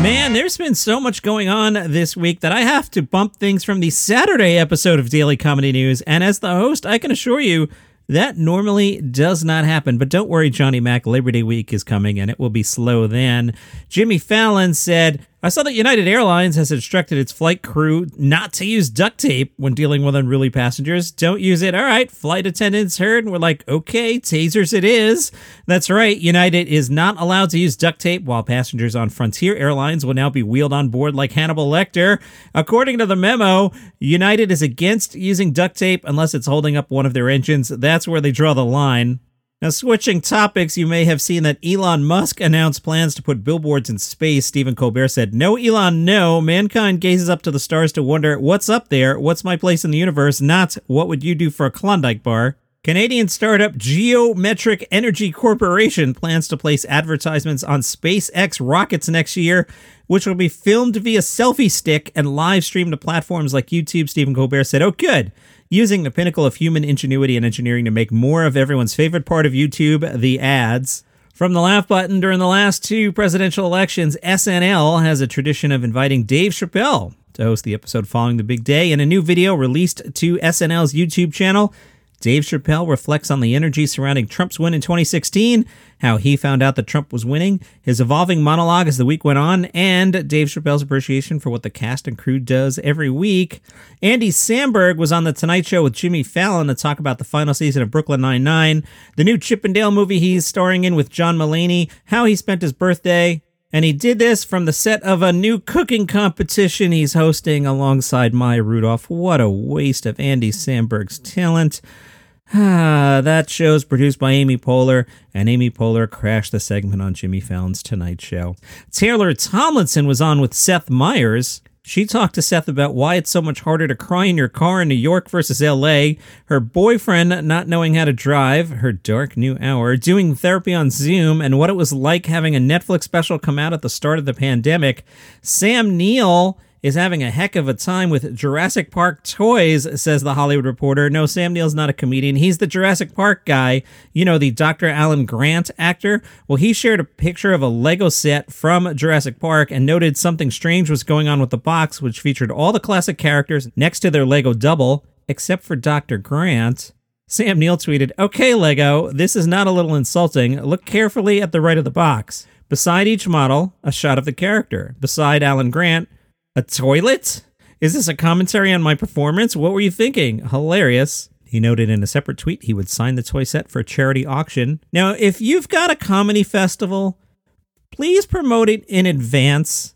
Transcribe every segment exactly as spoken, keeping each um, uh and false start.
Man, there's been so much going on this week that I have to bump things from the Saturday episode of Daily Comedy News, and as the host, I can assure you that normally does not happen. But don't worry, Johnny Mac, Labor Day week is coming, and it will be slow then. Jimmy Fallon said, I saw that United Airlines has instructed its flight crew not to use duct tape when dealing with unruly passengers. Don't use it. All right, flight attendants heard, and we're like, okay, tasers it is. That's right, United is not allowed to use duct tape, while passengers on Frontier Airlines will now be wheeled on board like Hannibal Lecter. According to the memo, United is against using duct tape unless it's holding up one of their engines. That's where they draw the line. Now, switching topics, you may have seen that Elon Musk announced plans to put billboards in space. Stephen Colbert said, no, Elon, no. Mankind gazes up to the stars to wonder, what's up there? What's my place in the universe? Not, what would you do for a Klondike bar? Canadian startup Geometric Energy Corporation plans to place advertisements on SpaceX rockets next year, which will be filmed via selfie stick and live streamed to platforms like YouTube. Stephen Colbert said, oh, good. Using the pinnacle of human ingenuity and engineering to make more of everyone's favorite part of YouTube, the ads. From the laugh button during the last two presidential elections, S N L has a tradition of inviting Dave Chappelle to host the episode following the big day. In a new video released to S N L's YouTube channel, Dave Chappelle reflects on the energy surrounding Trump's win in twenty sixteen, how he found out that Trump was winning, his evolving monologue as the week went on, and Dave Chappelle's appreciation for what the cast and crew does every week. Andy Samberg was on The Tonight Show with Jimmy Fallon to talk about the final season of Brooklyn Nine-Nine, the new Chip and Dale movie he's starring in with John Mulaney, how he spent his birthday, and he did this from the set of a new cooking competition he's hosting alongside Maya Rudolph. What a waste of Andy Samberg's talent. Ah, that show's produced by Amy Poehler, and Amy Poehler crashed the segment on Jimmy Fallon's Tonight Show. Taylor Tomlinson was on with Seth Meyers. She talked to Seth about why it's so much harder to cry in your car in New York versus L A, her boyfriend not knowing how to drive, her dark new hour, doing therapy on Zoom, and what it was like having a Netflix special come out at the start of the pandemic. Sam Neill is having a heck of a time with Jurassic Park toys, says The Hollywood Reporter. No, Sam Neill's not a comedian. He's the Jurassic Park guy. You know, the Doctor Alan Grant actor. Well, he shared a picture of a Lego set from Jurassic Park and noted something strange was going on with the box, which featured all the classic characters next to their Lego double, except for Doctor Grant. Sam Neill tweeted, okay, Lego, this is not a little insulting. Look carefully at the right of the box. Beside each model, a shot of the character. Beside Alan Grant, a toilet? Is this a commentary on my performance? What were you thinking? Hilarious. He noted in a separate tweet he would sign the toy set for a charity auction. Now, if you've got a comedy festival, please promote it in advance.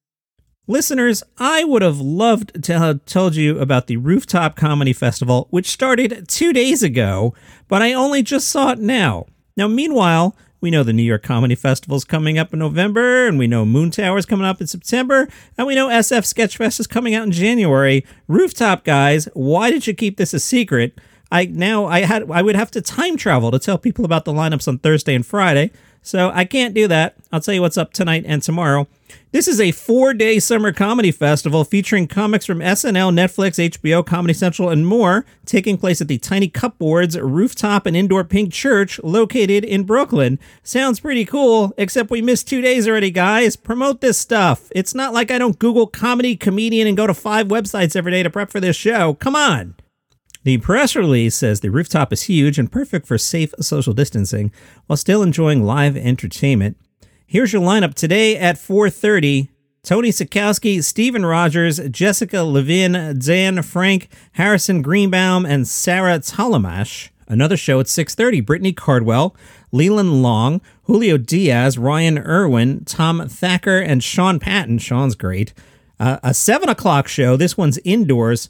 Listeners, I would have loved to have told you about the Rooftop Comedy Festival, which started two days ago, but I only just saw it now. Now, meanwhile, we know the New York Comedy Festival is coming up in November, and we know Moon Tower is coming up in September, and we know S F Sketchfest is coming out in January. Rooftop guys, why did you keep this a secret? I now I had I would have to time travel to tell people about the lineups on Thursday and Friday, so I can't do that. I'll tell you what's up tonight and tomorrow. This is a four-day summer comedy festival featuring comics from S N L, Netflix, H B O, Comedy Central, and more, taking place at the Tiny Cupboards Rooftop and Indoor Pink Church located in Brooklyn. Sounds pretty cool, except we missed two days already, guys. Promote this stuff. It's not like I don't Google comedy, comedian, and go to five websites every day to prep for this show. Come on. The press release says the rooftop is huge and perfect for safe social distancing while still enjoying live entertainment. Here's your lineup today at four thirty. Tony Sikowski, Steven Rogers, Jessica Levin, Dan Frank, Harrison Greenbaum, and Sarah Talamash. Another show at six thirty. Brittany Cardwell, Leland Long, Julio Diaz, Ryan Irwin, Tom Thacker, and Sean Patton. Sean's great. Uh, a seven o'clock show. This one's indoors.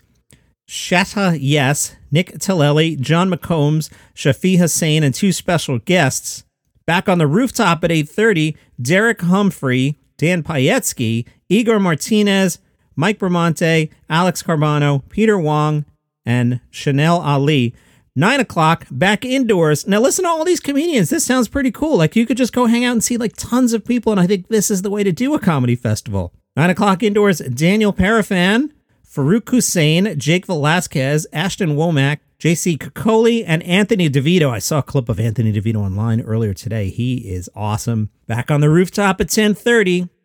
Shatta Yes, Nick Tillelli, John McCombs, Shafi Hussein, and two special guests. Back on the rooftop at eight thirty, Derek Humphrey, Dan Pietsky, Igor Martinez, Mike Bramante, Alex Carbano, Peter Wong, and Chanel Ali. nine o'clock, back indoors. Now listen to all these comedians. This sounds pretty cool. Like you could just go hang out and see like tons of people, and I think this is the way to do a comedy festival. nine o'clock indoors, Daniel Parafan, Farouk Hussein, Jake Velasquez, Ashton Womack, J C Kokoli, and Anthony DeVito. I saw a clip of Anthony DeVito online earlier today. He is awesome. Back on the rooftop at ten thirty,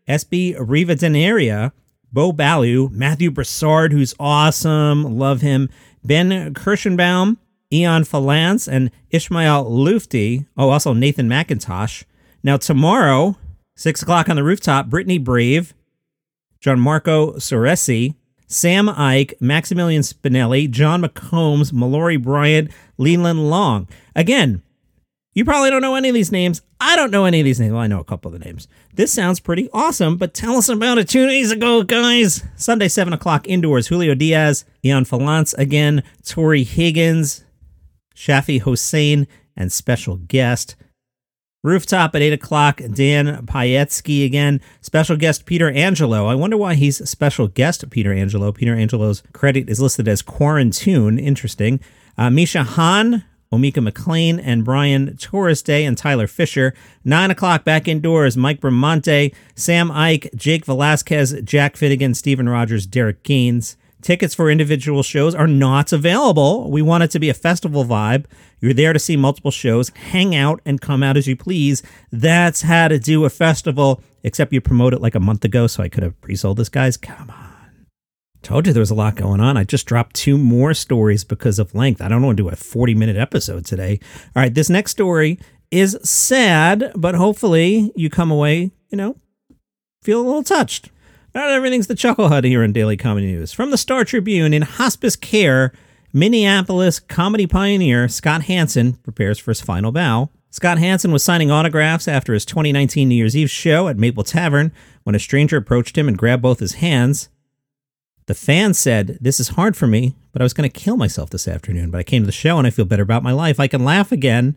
S B Rivadeneira, Bo Balu, Matthew Broussard, who's awesome, love him, Ben Kirschenbaum, Ian Falance, and Ishmael Lufti. Oh, also Nathan McIntosh. Now tomorrow, six o'clock on the rooftop, Brittany Brave, Gianmarco Soresi, Sam Ike, Maximilian Spinelli, John McCombs, Mallory Bryant, Leland Long. Again, you probably don't know any of these names. I don't know any of these names. Well, I know a couple of the names. This sounds pretty awesome, but tell us about it two days ago, guys. Sunday, seven o'clock indoors. Julio Diaz, Ian Falance again, Tori Higgins, Shafi Hossein, and special guest. Rooftop at eight o'clock, Dan Pietsky again. Special guest Peter Angelo. I wonder why he's special guest Peter Angelo. Peter Angelo's credit is listed as Quarantune. Interesting. Uh, Misha Hahn, Omika McLean, and Brian Torres Day and Tyler Fisher. nine o'clock back indoors, Mike Bramante, Sam Ike, Jake Velasquez, Jack Finnegan, Stephen Rogers, Derek Gaines. Tickets for individual shows are not available. We want it to be a festival vibe. You're there to see multiple shows, hang out, and come out as you please. That's how to do a festival, except you promote it like a month ago, so I could have pre-sold this, guys. Come on. Told you there was a lot going on. I just dropped two more stories because of length. I don't want to do a forty-minute episode today. All right, this next story is sad, but hopefully you come away, you know, feel a little touched. Not everything's the Chuckle Hut here in Daily Comedy News. From the Star Tribune, in hospice care, Minneapolis comedy pioneer Scott Hansen prepares for his final bow. Scott Hansen was signing autographs after his twenty nineteen New Year's Eve show at Maple Tavern when a stranger approached him and grabbed both his hands. The fan said, "This is hard for me, but I was going to kill myself this afternoon, but I came to the show and I feel better about my life. I can laugh again."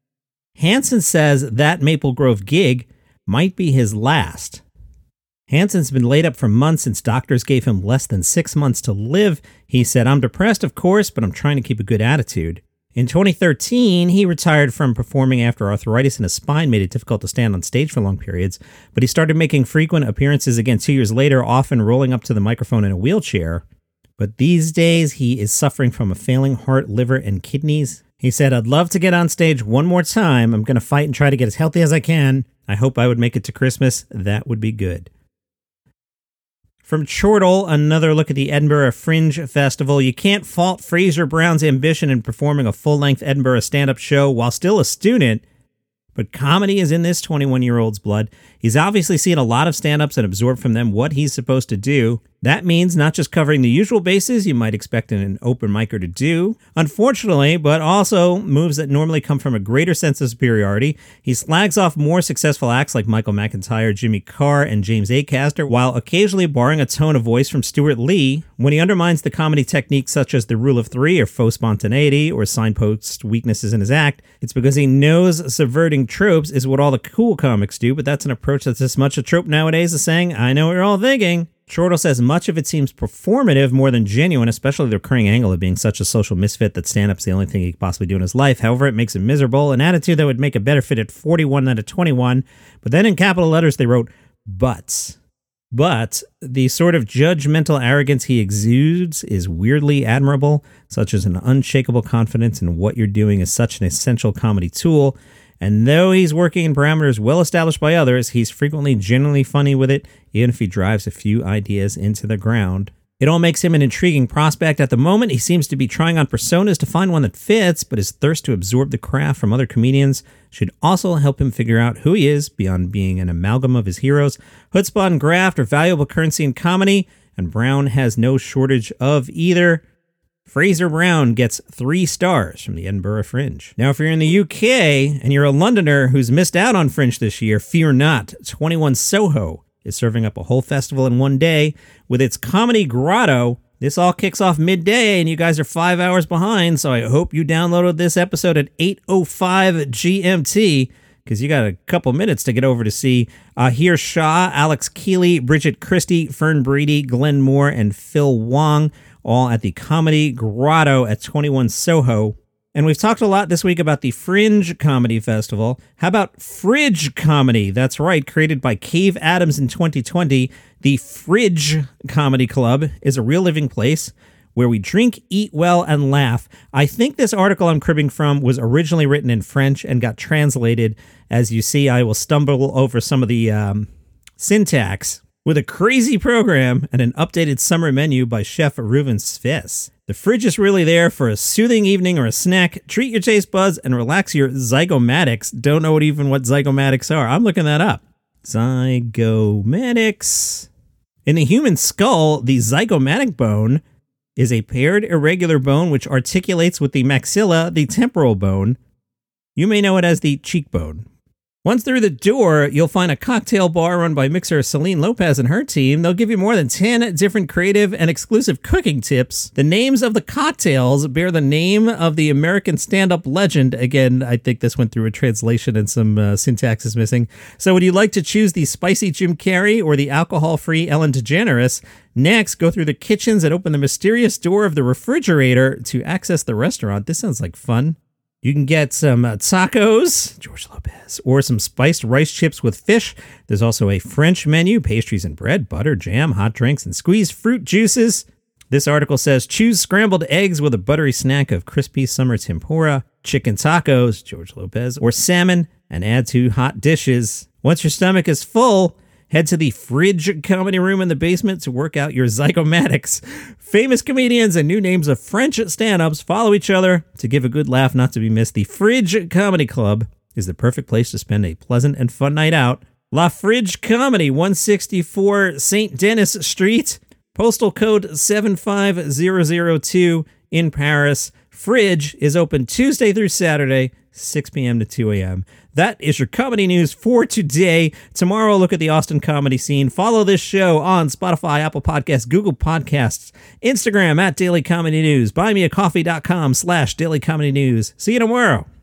Hansen says that Maple Grove gig might be his last. Hansen's been laid up for months since doctors gave him less than six months to live. He said, "I'm depressed, of course, but I'm trying to keep a good attitude." In twenty thirteen, he retired from performing after arthritis in his spine made it difficult to stand on stage for long periods, but he started making frequent appearances again two years later, often rolling up to the microphone in a wheelchair. But these days, he is suffering from a failing heart, liver, and kidneys. He said, "I'd love to get on stage one more time. I'm going to fight and try to get as healthy as I can. I hope I would make it to Christmas. That would be good." From Chortle, another look at the Edinburgh Fringe Festival. You can't fault Fraser Brown's ambition in performing a full-length Edinburgh stand-up show while still a student, but comedy is in this twenty-one-year-old's blood. He's obviously seen a lot of stand-ups and absorbed from them what he's supposed to do. That means not just covering the usual bases you might expect an open micer to do, unfortunately, but also moves that normally come from a greater sense of superiority. He slags off more successful acts like Michael McIntyre, Jimmy Carr, and James Acaster, while occasionally borrowing a tone of voice from Stuart Lee. When he undermines the comedy techniques such as the rule of three or faux spontaneity or signpost weaknesses in his act, it's because he knows subverting tropes is what all the cool comics do, but that's an approach that's as much a trope nowadays as saying, "I know what you're all thinking." Chortle says much of it seems performative more than genuine, especially the recurring angle of being such a social misfit that stand-up's the only thing he could possibly do in his life. However, it makes him miserable, an attitude that would make a better fit at forty-one than at twenty-one. But then in capital letters they wrote, "buts." But the sort of judgmental arrogance he exudes is weirdly admirable, such as an unshakable confidence in what you're doing is such an essential comedy tool. And though he's working in parameters well established by others, he's frequently genuinely funny with it, even if he drives a few ideas into the ground. It all makes him an intriguing prospect. At the moment, he seems to be trying on personas to find one that fits, but his thirst to absorb the craft from other comedians should also help him figure out who he is beyond being an amalgam of his heroes. Chutzpah and graft are valuable currency in comedy, and Brown has no shortage of either. Fraser Brown gets three stars from the Edinburgh Fringe. Now, if you're in the U K and you're a Londoner who's missed out on Fringe this year, fear not. twenty-one Soho is serving up a whole festival in one day with its Comedy Grotto. This all kicks off midday, and you guys are five hours behind, so I hope you downloaded this episode at eight oh five G M T, because you got a couple minutes to get over to see Ahir Shah, Alex Keeley, Bridget Christie, Fern Brady, Glenn Moore, and Phil Wong, all at the Comedy Grotto at twenty-one Soho. And we've talked a lot this week about the Fringe Comedy Festival. How about Fridge Comedy? That's right, created by Cave Adams in twenty twenty. The Fridge Comedy Club is a real living place where we drink, eat well, and laugh. I think this article I'm cribbing from was originally written in French and got translated. As you see, I will stumble over some of the um, Syntax, with a crazy program and an updated summer menu by Chef Reuven Sviss. The fridge is really there for a soothing evening or a snack. Treat your taste buds and relax your zygomatics. Don't know what even what zygomatics are. I'm looking that up. Zygomatics. In the human skull, the zygomatic bone is a paired irregular bone which articulates with the maxilla, the temporal bone. You may know it as the cheekbone. Once through the door, you'll find a cocktail bar run by mixer Celine Lopez and her team. They'll give you more than ten different creative and exclusive cooking tips. The names of the cocktails bear the name of the American stand-up legend. Again, I think this went through a translation and some uh, syntax is missing. So would you like to choose the spicy Jim Carrey or the alcohol-free Ellen DeGeneres? Next, go through the kitchens and open the mysterious door of the refrigerator to access the restaurant. This sounds like fun. You can get some uh, tacos, George Lopez, or some spiced rice chips with fish. There's also a French menu, pastries and bread, butter, jam, hot drinks, and squeezed fruit juices. This article says, choose scrambled eggs with a buttery snack of crispy summer tempura, chicken tacos, George Lopez, or salmon, and add to hot dishes. Once your stomach is full, head to the Fridge Comedy Room in the basement to work out your zygomatics. Famous comedians and new names of French stand-ups follow each other to give a good laugh not to be missed. The Fridge Comedy Club is the perfect place to spend a pleasant and fun night out. La Fridge Comedy, one sixty-four Saint Denis Street, postal code seven five zero zero two in Paris. Fridge is open Tuesday through Saturday, six p.m. to two a.m. That is your comedy news for today. Tomorrow, look at the Austin comedy scene. Follow this show on Spotify, Apple Podcasts, Google Podcasts, Instagram at Daily Comedy News, buymeacoffee.com slash Daily Comedy News. See you tomorrow.